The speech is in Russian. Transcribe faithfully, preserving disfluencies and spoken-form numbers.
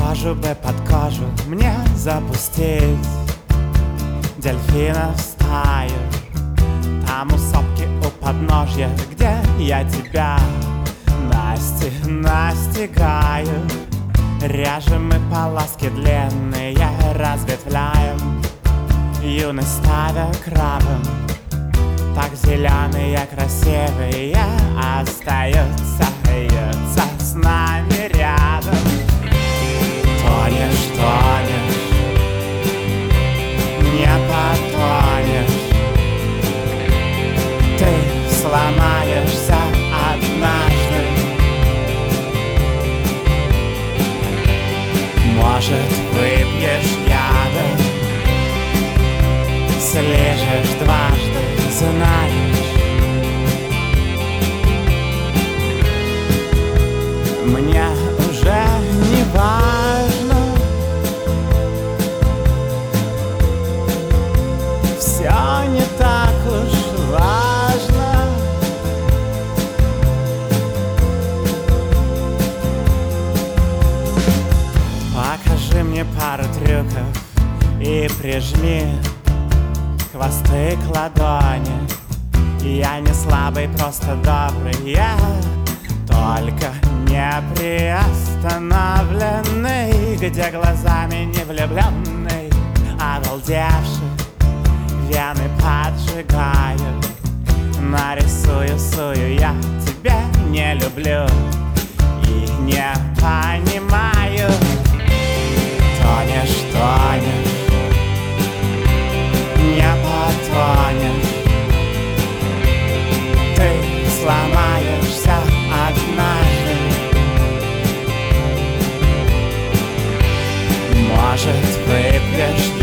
Кожу бы под кожу мне запустить дельфина в стаю. Там у сопки у подножья, где я тебя насти настигаю. Режем мы полоски длинные, разветвляем, юность ставя крабом. Так зеленые, красивые остаются, остаются с нами рядом. Тонешь, тонешь, не потонешь. Ты сломаешься однажды. Может, выпьешь яда, слежешь дважды, знаешь. Мне уже не важно, все не так уж важно. Покажи мне пару трюков и прижми хвосты к ладони. Я не слабый, просто добрый, я только не приостановленный, где глазами не влюбленный, обалдевший, вены поджигаю. Нарисую, сую, я тебя не люблю и не понимаю. Тонешь, тонешь, не потонешь. Ты сломаешься однажды. Может, выпьешь